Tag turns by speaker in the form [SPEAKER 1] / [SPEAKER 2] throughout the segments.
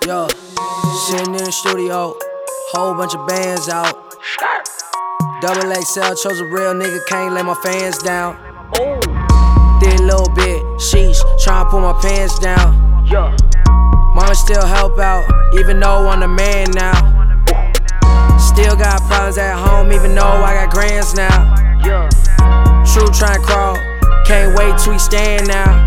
[SPEAKER 1] Yo, sitting in the studio, whole bunch of bands out. Double XL, chose a real nigga, can't let my fans down. Did a little bit, sheesh, tryna pull my pants down. Mama still help out, even though I'm the man now. Still got problems at home, even though I got grands now. True tryna crawl, can't wait till we stand now.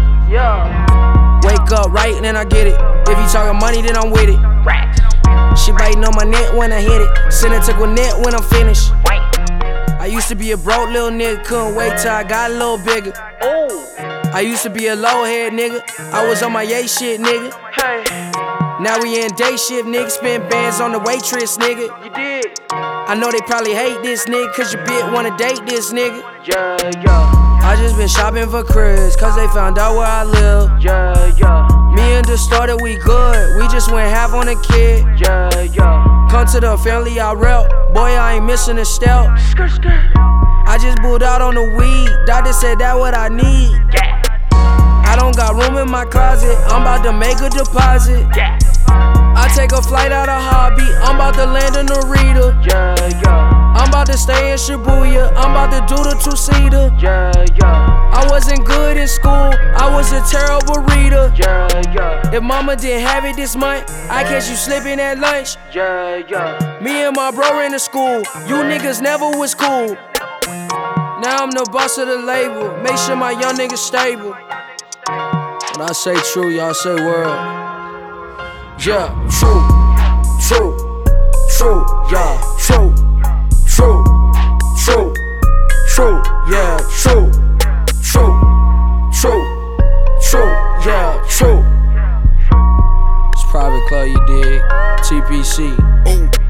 [SPEAKER 1] Wake up right and then I get it. If you talking money, then I'm with it. She biting on my neck when I hit it. Send it to Gwinnett when I'm finished. I used to be a broke little nigga, couldn't wait till I got a little bigger. I used to be a low head nigga, I was on my yay shit, nigga. Now we in day shift, nigga, spend bands on the waitress, nigga. I know they probably hate this nigga, cause your bitch wanna date this nigga. I just been shopping for cribs, cause they found out where I live. Me and the starter, we good, we just went half on a kid. Come to the family, I rep, boy, I ain't missing a step. I just booed out on the weed, doctor said that what I need. I don't got room in my closet, I'm about to make a deposit. I take a flight out of Hobby, I'm about to land in Narita. I'm about to stay in Shibuya, I'm about to do the two-seater. I wasn't good in school, I was a terrible reader. If mama didn't have it this month, I catch you slipping at lunch. Me and my bro in the school, you niggas never was cool. Now I'm the boss of the label, make sure my young niggas stable. When I say true, y'all say world. Yeah, true, true, true, yeah, true, true, true, true, yeah, true, true, true, true, yeah, true. It's Private Club, you dig? TPC.